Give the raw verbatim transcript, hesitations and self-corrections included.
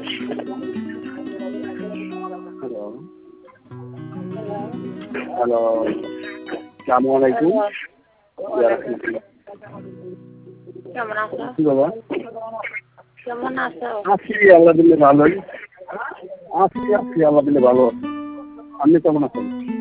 Hello hello আসসালামু আলাইকুম। কেমন আছো? কি বাবা? কেমন আছো? আছি আল্লাহ দিলে ভালোই। আছি আছি আল্লাহ দিলে ভালো। আপনি কেমন আছেন?